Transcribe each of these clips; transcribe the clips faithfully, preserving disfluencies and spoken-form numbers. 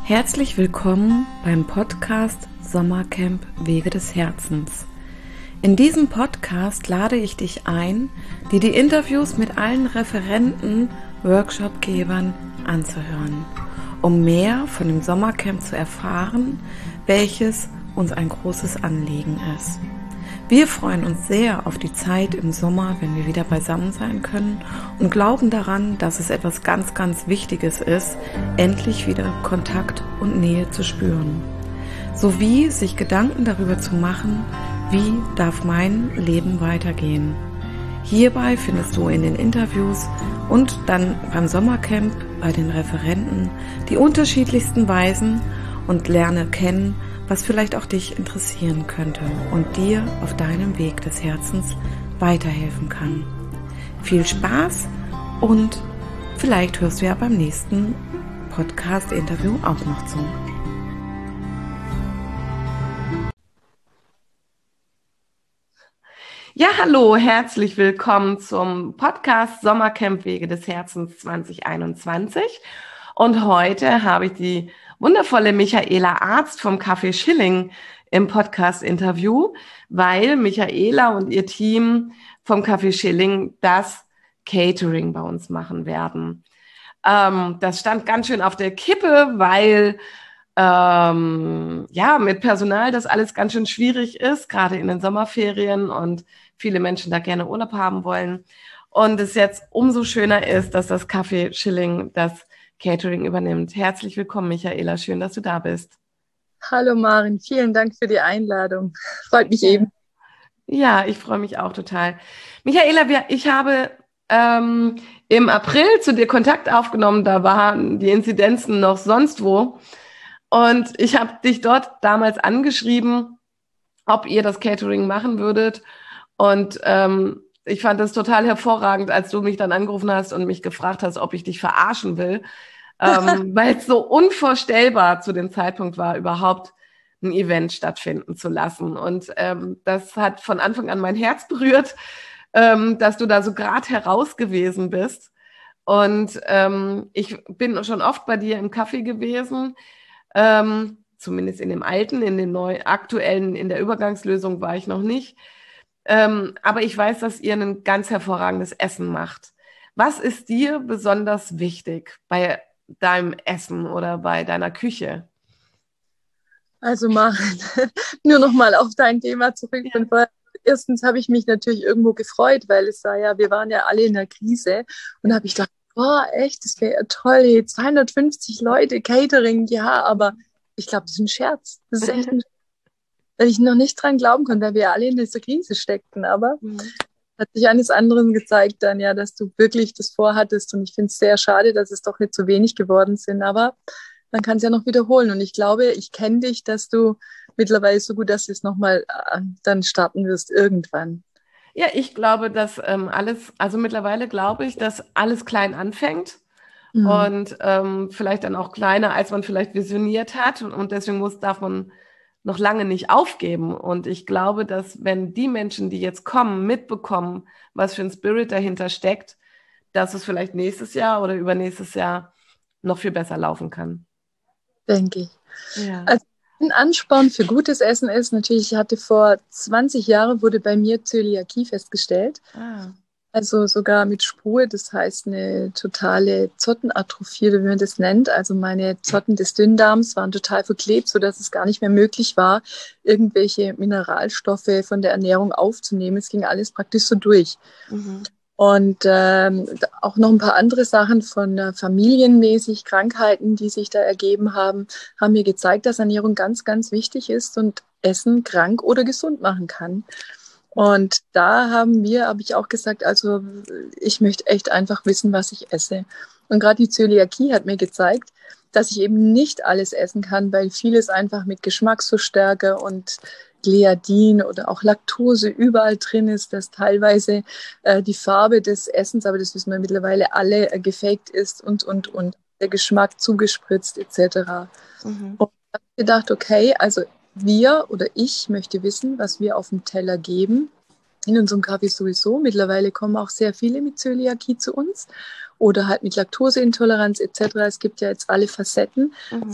Herzlich willkommen beim Podcast Sommercamp Wege des Herzens. In diesem Podcast lade ich dich ein, dir die Interviews mit allen Referenten, Workshopgebern anzuhören, um mehr von dem Sommercamp zu erfahren, welches uns ein großes Anliegen ist. Wir freuen uns sehr auf die Zeit im Sommer, wenn wir wieder beisammen sein können und glauben daran, dass es etwas ganz, ganz Wichtiges ist, endlich wieder Kontakt und Nähe zu spüren. Sowie sich Gedanken darüber zu machen, wie darf mein Leben weitergehen. Hierbei findest du in den Interviews und dann beim Sommercamp bei den Referenten die unterschiedlichsten Weisen und lerne kennen, was vielleicht auch dich interessieren könnte und dir auf deinem Weg des Herzens weiterhelfen kann. Viel Spaß und vielleicht hörst du ja beim nächsten Podcast-Interview auch noch zu. Ja, hallo, herzlich willkommen zum Podcast Sommercamp Wege des Herzens zwanzig einundzwanzig. Und heute habe ich die wundervolle Michaela Arzt vom Café Schilling im Podcast-Interview, weil Michaela und ihr Team vom Café Schilling das Catering bei uns machen werden. Ähm, das stand ganz schön auf der Kippe, weil ähm, ja mit Personal das alles ganz schön schwierig ist, gerade in den Sommerferien und viele Menschen da gerne Urlaub haben wollen. Und es jetzt umso schöner ist, dass das Café Schilling das Catering übernimmt. Herzlich willkommen, Michaela. Schön, dass du da bist. Hallo Maren, vielen Dank für die Einladung. Freut mich eben. Ja, ich freue mich auch total. Michaela, wir, ich habe ähm, im April zu dir Kontakt aufgenommen. Da waren die Inzidenzen noch sonst wo. Und ich habe dich dort damals angeschrieben, ob ihr das Catering machen würdet. Und ähm, ich fand das total hervorragend, als du mich dann angerufen hast und mich gefragt hast, ob ich dich verarschen will, ähm, weil es so unvorstellbar zu dem Zeitpunkt war, überhaupt ein Event stattfinden zu lassen. Und ähm, das hat von Anfang an mein Herz berührt, ähm, dass du da so gerade heraus gewesen bist. Und ähm, ich bin schon oft bei dir im Café gewesen, ähm, zumindest in dem alten, in dem neu aktuellen, in der Übergangslösung war ich noch nicht. Ähm, aber ich weiß, dass ihr ein ganz hervorragendes Essen macht. Was ist dir besonders wichtig bei deinem Essen oder bei deiner Küche? Also Maren, nur noch mal auf dein Thema zurück. Ja. Und erstens habe ich mich natürlich irgendwo gefreut, weil es war ja, wir waren ja alle in der Krise und habe ich gedacht, boah, echt, das wäre ja toll, zweihundertfünfzig Leute, Catering, ja, aber ich glaube, das ist ein Scherz. Das ist echt ein Scherz. Weil ich noch nicht dran glauben konnte, weil wir ja alle in dieser Krise steckten. Aber mhm. hat sich eines anderen gezeigt dann ja, dass du wirklich das vorhattest. Und ich finde es sehr schade, dass es doch nicht so wenig geworden sind. Aber man kann es ja noch wiederholen. Und ich glaube, ich kenne dich, dass du mittlerweile so gut, dass du es nochmal äh, dann starten wirst irgendwann. Ja, ich glaube, dass ähm, alles, also mittlerweile glaube ich, dass alles klein anfängt. Mhm. Und ähm, vielleicht dann auch kleiner, als man vielleicht visioniert hat. Und, und deswegen muss, darf man noch lange nicht aufgeben. Und ich glaube, dass wenn die Menschen, die jetzt kommen, mitbekommen, was für ein Spirit dahinter steckt, dass es vielleicht nächstes Jahr oder übernächstes Jahr noch viel besser laufen kann. Denke ich. Ja. Also ein Ansporn für gutes Essen ist natürlich, ich hatte vor zwanzig Jahren, wurde bei mir Zöliakie festgestellt. Ah. Also sogar mit Spur, das heißt eine totale Zottenatrophie, wie man das nennt. Also meine Zotten des Dünndarms waren total verklebt, sodass es gar nicht mehr möglich war, irgendwelche Mineralstoffe von der Ernährung aufzunehmen. Es ging alles praktisch so durch. Mhm. Und ähm, auch noch ein paar andere Sachen von äh, familienmäßig Krankheiten, die sich da ergeben haben, haben mir gezeigt, dass Ernährung ganz, ganz wichtig ist und Essen krank oder gesund machen kann. Und da haben wir, habe ich auch gesagt, also ich möchte echt einfach wissen, was ich esse. Und gerade die Zöliakie hat mir gezeigt, dass ich eben nicht alles essen kann, weil vieles einfach mit Geschmacksverstärker und Gliadin oder auch Laktose überall drin ist, dass teilweise äh, die Farbe des Essens, aber das wissen wir mittlerweile alle, äh, gefaked ist und, und, und der Geschmack zugespritzt et cetera. Mhm. Und ich habe gedacht, okay, also wir oder ich möchte wissen, was wir auf dem Teller geben. In unserem Kaffee sowieso. Mittlerweile kommen auch sehr viele mit Zöliakie zu uns oder halt mit Laktoseintoleranz et cetera. Es gibt ja jetzt alle Facetten mhm. von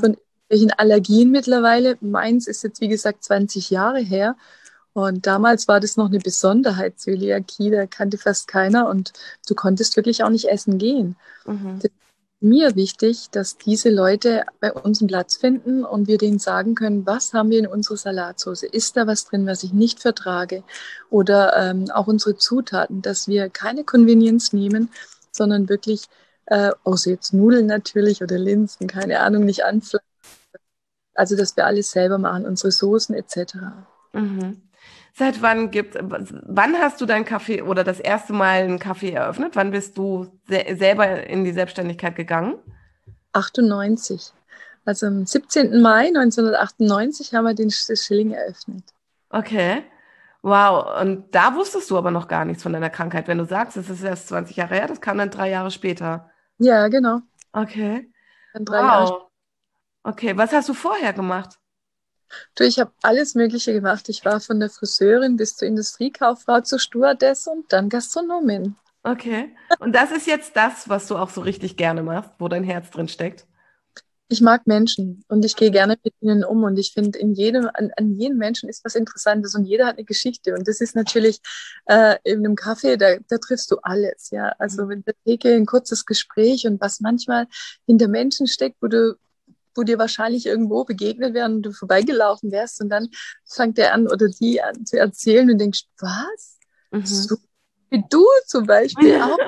welchen Allergien mittlerweile. Meins ist jetzt, wie gesagt, zwanzig Jahre her. Und damals war das noch eine Besonderheit, Zöliakie, da kannte fast keiner und du konntest wirklich auch nicht essen gehen. Mhm. Das ist mir wichtig, dass diese Leute bei uns einen Platz finden und wir denen sagen können, was haben wir in unserer Salatsauce? Ist da was drin, was ich nicht vertrage? Oder ähm, auch unsere Zutaten, dass wir keine Convenience nehmen, sondern wirklich, äh, außer jetzt Nudeln natürlich oder Linsen, keine Ahnung, nicht anpflanzen. Also, dass wir alles selber machen, unsere Soßen et cetera. Mhm. Seit wann gibt, wann hast du dein Café oder das erste Mal ein Café eröffnet? Wann bist du se- selber in die Selbstständigkeit gegangen? achtundneunzig. Also am siebzehnten Mai neunzehnhundertachtundneunzig haben wir den das Schilling eröffnet. Okay. Wow. Und da wusstest du aber noch gar nichts von deiner Krankheit. Wenn du sagst, es ist erst zwanzig Jahre her, das kam dann drei Jahre später. Ja, genau. Okay. Dann drei Jahre Wow. Okay. Was hast du vorher gemacht? Du, ich habe alles Mögliche gemacht. Ich war von der Friseurin bis zur Industriekauffrau, zur Stewardess und dann Gastronomin. Okay. Und das ist jetzt das, was du auch so richtig gerne machst, wo dein Herz drin steckt? Ich mag Menschen und ich gehe gerne mit ihnen um und ich finde, in jedem, an, an jedem Menschen ist was Interessantes und jeder hat eine Geschichte und das ist natürlich äh, in einem Café, da, da triffst du alles, ja. Also mit der Theke ein kurzes Gespräch und was manchmal hinter Menschen steckt, wo du wo dir wahrscheinlich irgendwo begegnet wären und du vorbeigelaufen wärst und dann fängt der an oder die an zu erzählen und denkst, was? Mhm. So wie du zum Beispiel auch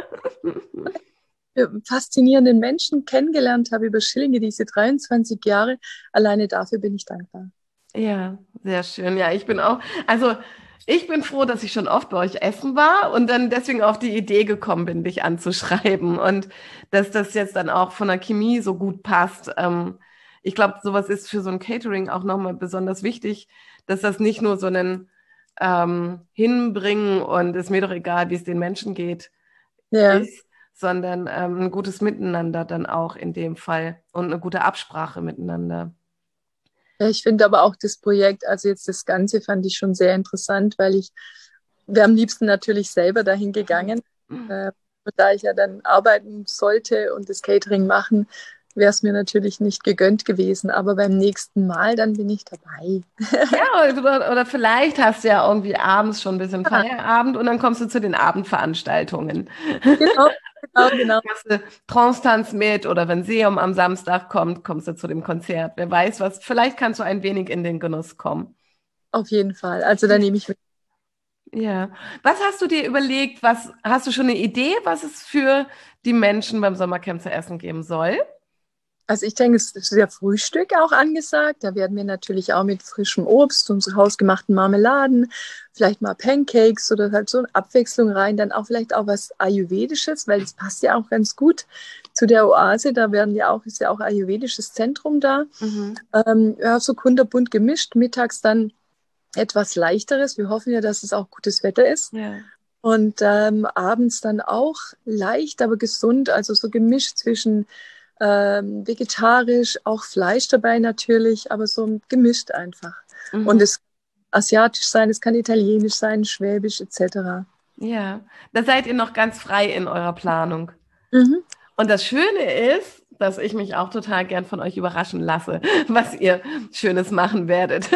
faszinierenden Menschen kennengelernt habe über Schillinge, diese dreiundzwanzig Jahre. Alleine dafür bin ich dankbar. Ja, sehr schön. Ja, ich bin auch, also ich bin froh, dass ich schon oft bei euch essen war und dann deswegen auf die Idee gekommen bin, dich anzuschreiben und dass das jetzt dann auch von der Chemie so gut passt. Ähm, ich glaube, sowas ist für so ein Catering auch nochmal besonders wichtig, dass das nicht nur so ein ähm, Hinbringen und ist mir doch egal, wie es den Menschen geht, ja. ist, sondern ähm, ein gutes Miteinander dann auch in dem Fall und eine gute Absprache miteinander. Ja, ich finde aber auch das Projekt, also jetzt das Ganze fand ich schon sehr interessant, weil ich wäre am liebsten natürlich selber dahin gegangen. Mhm. Äh, da ich ja dann arbeiten sollte und das Catering machen, wäre es mir natürlich nicht gegönnt gewesen. Aber beim nächsten Mal, dann bin ich dabei. Ja, oder, oder vielleicht hast du ja irgendwie abends schon ein bisschen Feierabend und dann kommst du zu den Abendveranstaltungen. Genau, genau, genau. Machst du Trance-Tanz mit oder wenn Seum am Samstag kommt, kommst du zu dem Konzert. Wer weiß was, vielleicht kannst du ein wenig in den Genuss kommen. Auf jeden Fall. Also da nehme ich mit. Ja. Was hast du dir überlegt? Was hast du schon eine Idee, was es für die Menschen beim Sommercamp zu essen geben soll? Also ich denke, es ist ja Frühstück auch angesagt. Da werden wir natürlich auch mit frischem Obst und so hausgemachten Marmeladen, vielleicht mal Pancakes oder halt so eine Abwechslung rein. Dann auch vielleicht auch was Ayurvedisches, weil das passt ja auch ganz gut zu der Oase. Da werden ja auch, ist ja auch ayurvedisches Zentrum da. Mhm. Ähm, ja, so kunterbunt gemischt. Mittags dann etwas Leichteres. Wir hoffen ja, dass es auch gutes Wetter ist. Ja. Und ähm, abends dann auch leicht, aber gesund. Also so gemischt zwischen Ähm, vegetarisch, auch Fleisch dabei natürlich, aber so gemischt einfach. Mhm. Und es kann asiatisch sein, es kann italienisch sein, schwäbisch et cetera. Ja, da seid ihr noch ganz frei in eurer Planung. Mhm. Und das Schöne ist, dass ich mich auch total gern von euch überraschen lasse, was ihr Schönes machen werdet.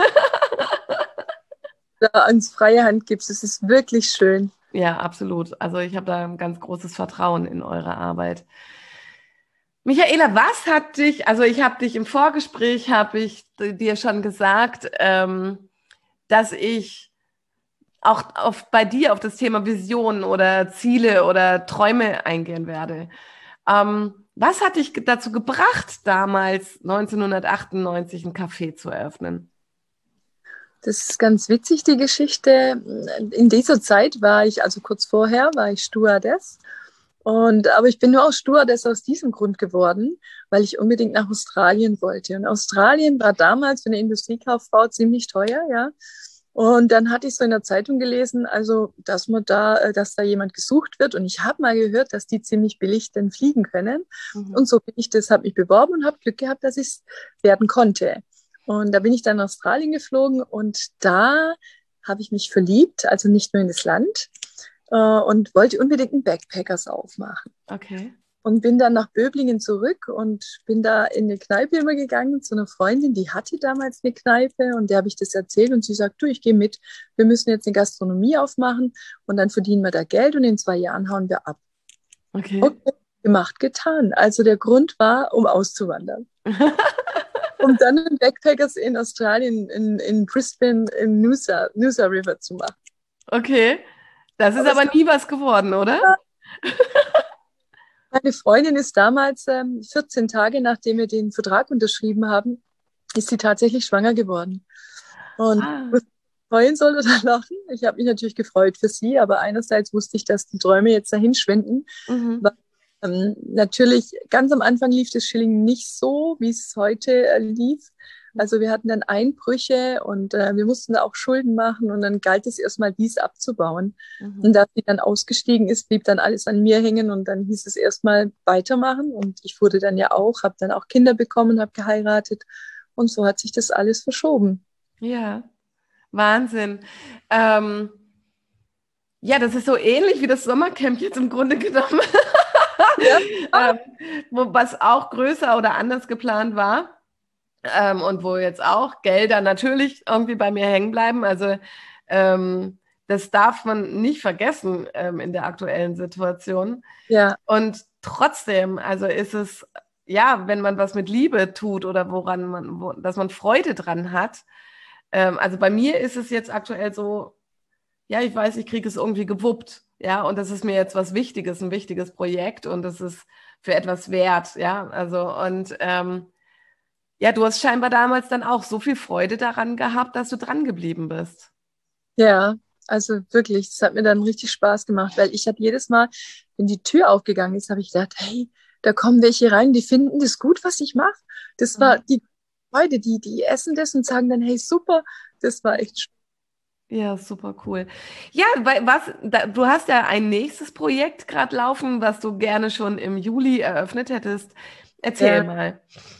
Da uns freie Hand gibt, es ist wirklich schön. Ja, absolut. Also ich habe da ein ganz großes Vertrauen in eure Arbeit. Michaela, was hat dich, also ich habe dich im Vorgespräch, habe ich dir schon gesagt, ähm, dass ich auch auf, bei dir auf das Thema Visionen oder Ziele oder Träume eingehen werde. Ähm, was hat dich dazu gebracht, damals neunzehnhundertachtundneunzig ein Café zu eröffnen? Das ist ganz witzig, die Geschichte. In dieser Zeit war ich, also kurz vorher, war ich Stewardess. Und, aber ich bin nur auch Stewardess aus diesem Grund geworden, weil ich unbedingt nach Australien wollte. Und Australien war damals für eine Industriekauffrau ziemlich teuer, ja. Und dann hatte ich so in der Zeitung gelesen, also, dass man da, dass da jemand gesucht wird. Und ich habe mal gehört, dass die ziemlich billig denn fliegen können. Mhm. Und so bin ich das, habe mich beworben und habe Glück gehabt, dass ich es werden konnte. Und da bin ich dann nach Australien geflogen und da habe ich mich verliebt, also nicht nur in das Land, und wollte unbedingt einen Backpackers aufmachen. Okay. Und bin dann nach Böblingen zurück und bin da in eine Kneipe immer gegangen zu einer Freundin, die hatte damals eine Kneipe und der habe ich das erzählt und sie sagt, du, ich gehe mit, wir müssen jetzt eine Gastronomie aufmachen und dann verdienen wir da Geld und in zwei Jahren hauen wir ab. Okay. Okay, gemacht, getan. Also der Grund war, um auszuwandern. Um dann einen Backpackers in Australien, in, in Brisbane, im Noosa, Noosa River zu machen. Okay, das ist aber, aber nie was geworden, oder? Meine Freundin ist damals, ähm, vierzehn Tage nachdem wir den Vertrag unterschrieben haben, ist sie tatsächlich schwanger geworden. Und ah. was ich freuen soll oder lachen? Ich habe mich natürlich gefreut für sie, aber einerseits wusste ich, dass die Träume jetzt dahin schwinden. Mhm. Weil, ähm, natürlich, ganz am Anfang lief das Schilling nicht so, wie es heute äh, lief. Also wir hatten dann Einbrüche und äh, wir mussten da auch Schulden machen und dann galt es erstmal, dies abzubauen. Mhm. Und da sie dann ausgestiegen ist, blieb dann alles an mir hängen und dann hieß es erstmal weitermachen und ich wurde dann ja auch, habe dann auch Kinder bekommen, habe geheiratet und so hat sich das alles verschoben. Ja, Wahnsinn. Ähm, ja, das ist so ähnlich wie das Sommercamp jetzt im Grunde genommen, ja. ähm, wo, was auch größer oder anders geplant war. Ähm, und wo jetzt auch Gelder natürlich irgendwie bei mir hängen bleiben. Also ähm, das darf man nicht vergessen ähm, in der aktuellen Situation. Ja. Und trotzdem, also ist es, ja, wenn man was mit Liebe tut oder woran man, wo, dass man Freude dran hat. Ähm, also bei mir ist es jetzt aktuell so, ja, ich weiß, ich kriege es irgendwie gewuppt. Ja, und das ist mir jetzt was Wichtiges, ein wichtiges Projekt und das ist für etwas wert. Ja, also und ähm, ja, du hast scheinbar damals dann auch so viel Freude daran gehabt, dass du dran geblieben bist. Ja, also wirklich, das hat mir dann richtig Spaß gemacht, weil ich habe jedes Mal, wenn die Tür aufgegangen ist, habe ich gedacht, hey, da kommen welche rein, die finden das gut, was ich mache. Das war mhm. die Freude, die, die essen das und sagen dann, hey, super, das war echt schön. Ja, super cool. Ja, was, da, du hast ja ein nächstes Projekt gerade laufen, was du gerne schon im Juli eröffnet hättest. Erzähl ja. mal.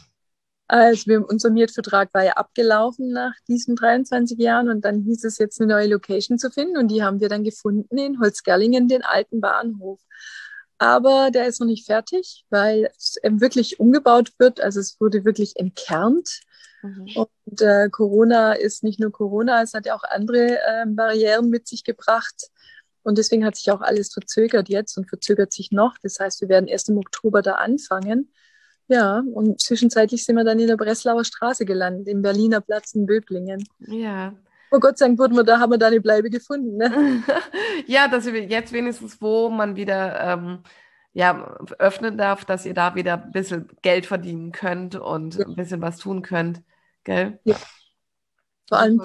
Also wir, unser Mietvertrag war ja abgelaufen nach diesen dreiundzwanzig Jahren und dann hieß es jetzt eine neue Location zu finden und die haben wir dann gefunden in Holzgerlingen, den alten Bahnhof. Aber der ist noch nicht fertig, weil es eben wirklich umgebaut wird, also es wurde wirklich entkernt. Mhm. Und äh, Corona ist nicht nur Corona, es hat ja auch andere äh, Barrieren mit sich gebracht und deswegen hat sich auch alles verzögert jetzt und verzögert sich noch. Das heißt, wir werden erst im Oktober da anfangen. Ja, und zwischenzeitlich sind wir dann in der Breslauer Straße gelandet, im Berliner Platz in Böblingen. Ja. Oh Gott sei Dank wurden wir da, haben wir da eine Bleibe gefunden. Ne? Ja, dass wir jetzt wenigstens, wo man wieder ähm, ja, öffnen darf, dass ihr da wieder ein bisschen Geld verdienen könnt und ja. ein bisschen was tun könnt. Gell? Ja. Vor allem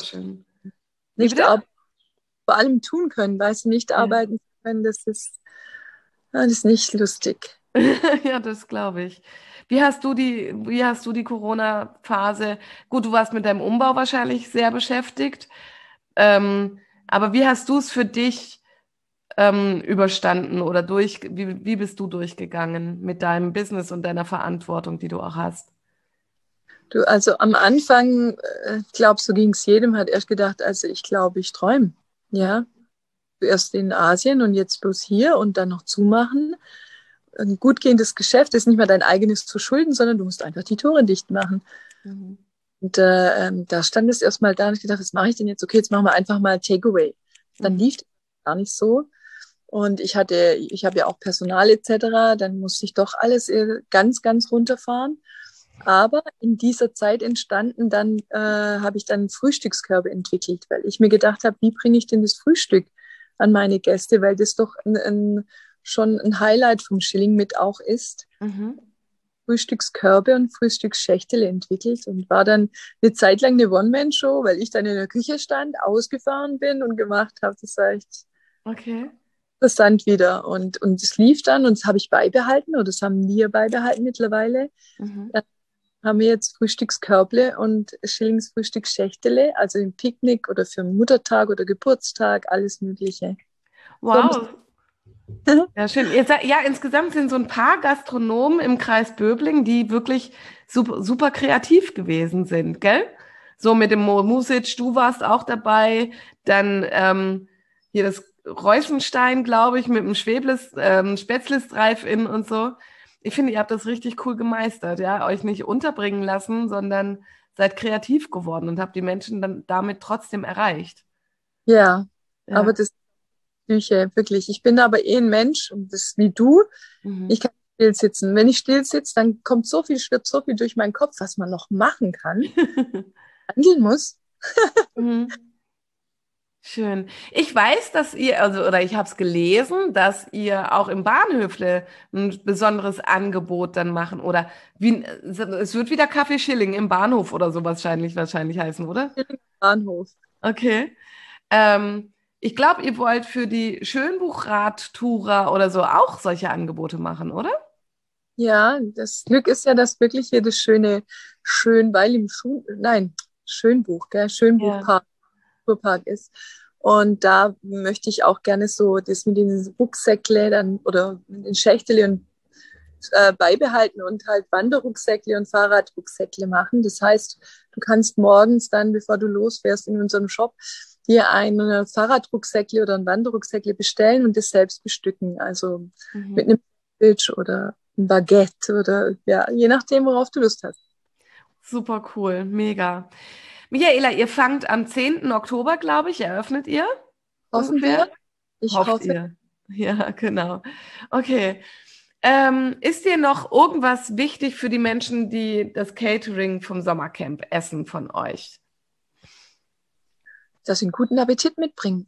nicht ar- vor allem tun können, weißt du, nicht ja. arbeiten können, das ist, das ist nicht lustig. Ja, das glaube ich. Wie hast du die, wie hast du die Corona-Phase? Gut, du warst mit deinem Umbau wahrscheinlich sehr beschäftigt. Ähm, aber wie hast du es für dich ähm, überstanden oder durch, wie, wie bist du durchgegangen mit deinem Business und deiner Verantwortung, die du auch hast? Du, also am Anfang, äh, glaub, so ging es jedem, hat erst gedacht, also ich glaube, ich träume. Ja. Zuerst in Asien und jetzt bloß hier und dann noch zumachen. Ein gut gehendes Geschäft ist nicht mehr dein eigenes zu schulden, sondern du musst einfach die Tore dicht machen. Mhm. Und äh, da stand es erstmal da und ich gedacht, was mache ich denn jetzt? Okay, jetzt machen wir einfach mal Takeaway. Dann mhm. lief es gar nicht so. Und ich hatte, ich habe ja auch Personal et cetera. Dann musste ich doch alles ganz, ganz runterfahren. Aber in dieser Zeit entstanden dann, äh, habe ich dann Frühstückskörbe entwickelt, weil ich mir gedacht habe, wie bringe ich denn das Frühstück an meine Gäste, weil das doch ein, ein schon ein Highlight vom Schilling mit auch ist. Mhm. Frühstückskörbe und Frühstücksschächtele entwickelt und war dann eine Zeit lang eine One-Man-Show, weil ich dann in der Küche stand, ausgefahren bin und gemacht habe. Das war echt okay. interessant wieder. Und, und es lief dann und das habe ich beibehalten oder das haben wir beibehalten mittlerweile. Mhm. Dann haben wir jetzt Frühstückskörble und Schillings Frühstücksschächtele, also im Picknick oder für Muttertag oder Geburtstag, alles Mögliche. Wow. Ja, schön. Ja, insgesamt sind so ein paar Gastronomen im Kreis Böblingen, die wirklich super, super kreativ gewesen sind, gell? So mit dem Mo Music, du warst auch dabei, dann ähm, hier das Reusenstein, glaube ich, mit dem Schweblis, ähm, Spätzlis Drive-In und so. ich finde, ihr habt das richtig cool gemeistert, ja, euch nicht unterbringen lassen, sondern seid kreativ geworden und habt die Menschen dann damit trotzdem erreicht. Ja, ja. Aber das Psyche, wirklich. Ich bin aber eh ein Mensch und das ist wie du. Mhm. Ich kann still sitzen. Wenn ich still sitze, dann kommt so viel, schwirrt so viel durch meinen Kopf, was man noch machen kann. Handeln muss. Mhm. Schön. Ich weiß, dass ihr, also oder ich habe es gelesen, dass ihr auch im Bahnhöfle ein besonderes Angebot dann machen oder wie, es wird wieder Kaffee Schilling im Bahnhof oder so wahrscheinlich wahrscheinlich heißen, oder? Schilling Bahnhof. Okay. Ähm, ich glaube, ihr wollt für die Schönbuchradtourer oder so auch solche Angebote machen, oder? Ja, das Glück ist ja, dass wirklich hier das schöne Schönweil im Schuh, nein, Schönbuch, gell, Schönbuchpark. Ja. Park ist. Und da möchte ich auch gerne so das mit den Rucksäckle dann oder mit den Schächtele und äh, beibehalten und halt Wanderrucksäckle und Fahrradrucksäckle machen. Das heißt, du kannst morgens dann, bevor du losfährst in unserem Shop, dir ein Fahrradrucksäckle oder ein Wanderrucksäckle bestellen und das selbst bestücken. Also mhm. mit einem Sandwich oder ein Baguette oder ja, je nachdem, worauf du Lust hast. Super cool, mega. Michaela, ihr fangt am zehnten Oktober, glaube ich, eröffnet ihr? Hoffen ungefähr? wir. Ich Hofft hoffe. Ihr. Ja, genau. Okay. Ähm, ist dir noch irgendwas wichtig für die Menschen, die das Catering vom Sommercamp essen von euch? Dass sie einen guten Appetit mitbringen.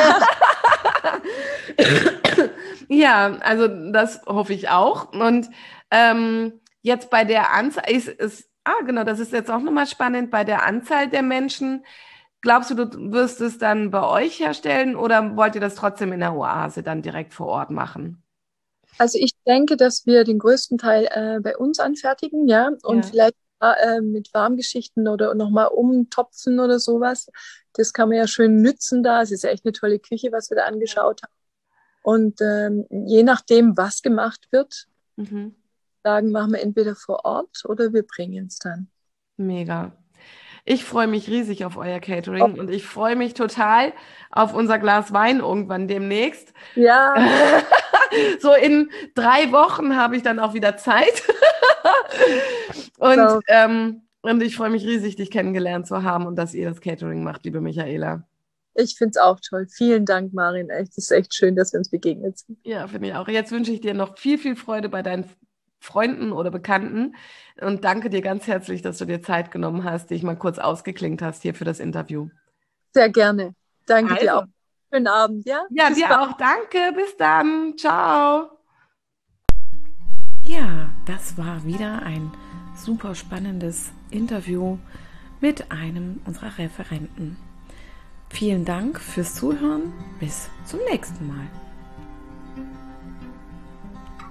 Ja, also das hoffe ich auch. Und ähm, jetzt bei der Anzahl ist es Ah, genau, das ist jetzt auch nochmal spannend. Bei der Anzahl der Menschen, glaubst du, du wirst es dann bei euch herstellen oder wollt ihr das trotzdem in der Oase dann direkt vor Ort machen? Also ich denke, dass wir den größten Teil äh, bei uns anfertigen, ja, und ja. vielleicht äh, mit Warmgeschichten oder nochmal umtopfen oder sowas. Das kann man ja schön nützen da. Es ist ja echt eine tolle Küche, was wir da angeschaut haben. Und ähm, je nachdem, was gemacht wird, mhm. sagen, machen wir entweder vor Ort oder wir bringen es dann. Mega. Ich freue mich riesig auf euer Catering oh. und ich freue mich total auf unser Glas Wein irgendwann demnächst. Ja. So in drei Wochen habe ich dann auch wieder Zeit. und, so. ähm, und ich freue mich riesig, dich kennengelernt zu haben und dass ihr das Catering macht, liebe Michaela. Ich finde es auch toll. Vielen Dank, Marin. Echt, es ist echt schön, dass wir uns begegnet sind. Ja, finde ich auch. Jetzt wünsche ich dir noch viel, viel Freude bei deinen Freunden oder Bekannten und danke dir ganz herzlich, dass du dir Zeit genommen hast, dich mal kurz ausgeklingt hast hier für das Interview. Sehr gerne. Danke also. dir auch. Schönen Abend, ja? Ja, bis dir bald. Auch. Danke. Bis dann. Ciao. Ja, das war wieder ein super spannendes Interview mit einem unserer Referenten. Vielen Dank fürs Zuhören. Bis zum nächsten Mal.